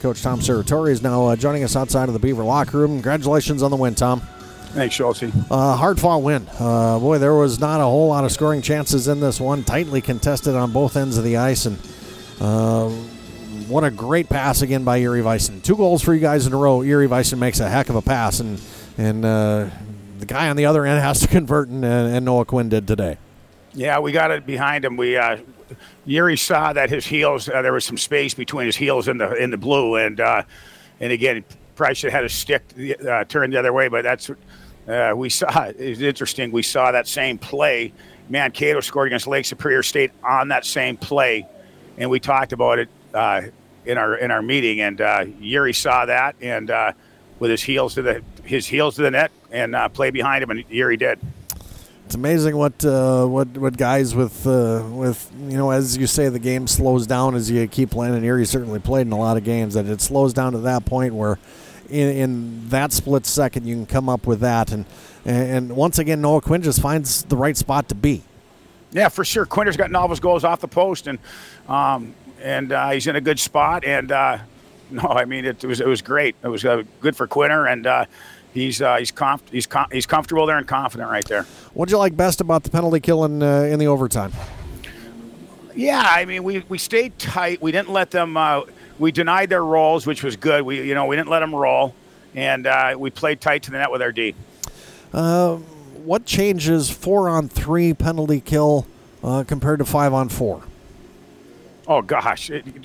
Coach Tom Serratore is now joining us outside of the Beaver locker room. Congratulations on the win, Tom. Thanks, Schulte. Hard-fought win. Boy, there was not a whole lot of scoring chances in this one. Tightly contested on both ends of the ice, and what a great pass again by Yuri Weisen. 2 goals for you guys in a row. Yuri Weisen makes a heck of a pass, and the guy on the other end has to convert, and Noah Quinn did today. Yeah, we got it behind him. Yuri saw that his heels, there was some space between his heels in the blue, and again, probably should have had his stick turned the other way, but that's we saw. It's interesting. We saw that same play. Mankato scored against Lake Superior State on that same play, and we talked about it in our meeting. And Yuri saw that, and with his heels to the net, and play behind him, and Yuri did. It's amazing what guys with as you say, the game slows down as you keep playing, and Erie certainly played in a lot of games, that it slows down to that point where in that split second you can come up with that, and once again Noah Quinn just finds the right spot to be. Yeah, for sure. Quinter's got all of his goals off the post, and he's in a good spot, and it was great. It was good for Quinter, and he's comfortable there and confident right there. What did you like best about the penalty kill in the overtime? Yeah, I mean, we stayed tight. We didn't let them. We denied their rolls, which was good. We didn't let them roll, and we played tight to the net with our D. What changes 4-on-3 penalty kill compared to 5-on-4? Oh gosh!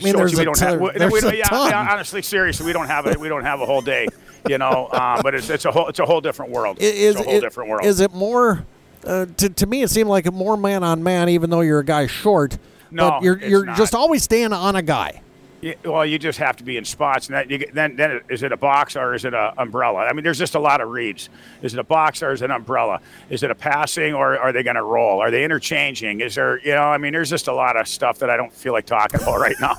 Honestly, seriously, we don't have a whole day. But it's a whole different world. It's a whole different world. Is it more? To me, it seemed like more man on man, even though you're a guy short. No, but you're just always staying on a guy. Yeah, well, you just have to be in spots, and then is it a box or is it an umbrella? I mean, there's just a lot of reads. Is it a box or is it an umbrella? Is it a passing or are they going to roll? Are they interchanging? Is there, there's just a lot of stuff that I don't feel like talking about right now.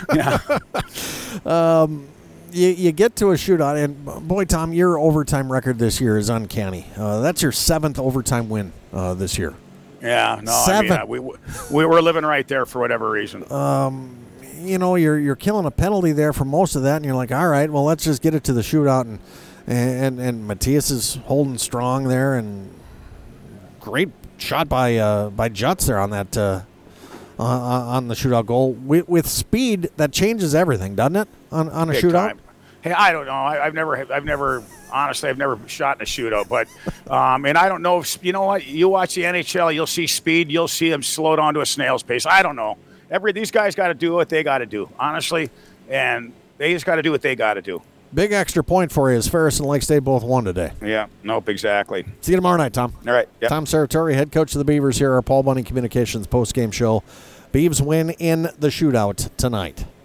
Yeah. You get to a shootout, and boy, Tom, your overtime record this year is uncanny. That's your 7th overtime win this year. Yeah, no, 7. we were living right there for whatever reason. You're killing a penalty there for most of that, and you're like, all right, well, let's just get it to the shootout, and Matthias is holding strong there, and great shot by Jutz there on that on the shootout goal. With speed, that changes everything, doesn't it? On a Big shootout. Time. Hey, I don't know. I've never honestly, I've never shot in a shootout, but and I don't know if you know what. You watch the NHL, you'll see speed, you'll see them slow down to a snail's pace. I don't know. These guys got to do what they got to do, honestly, and they just got to do what they got to do. Big extra point for you as Ferris and Lake State both won today. Yeah, nope, exactly. See you tomorrow night, Tom. All right. Yep. Tom Serratore, head coach of the Beavers here, our Paul Bunny Communications postgame show. Beavs win in the shootout tonight.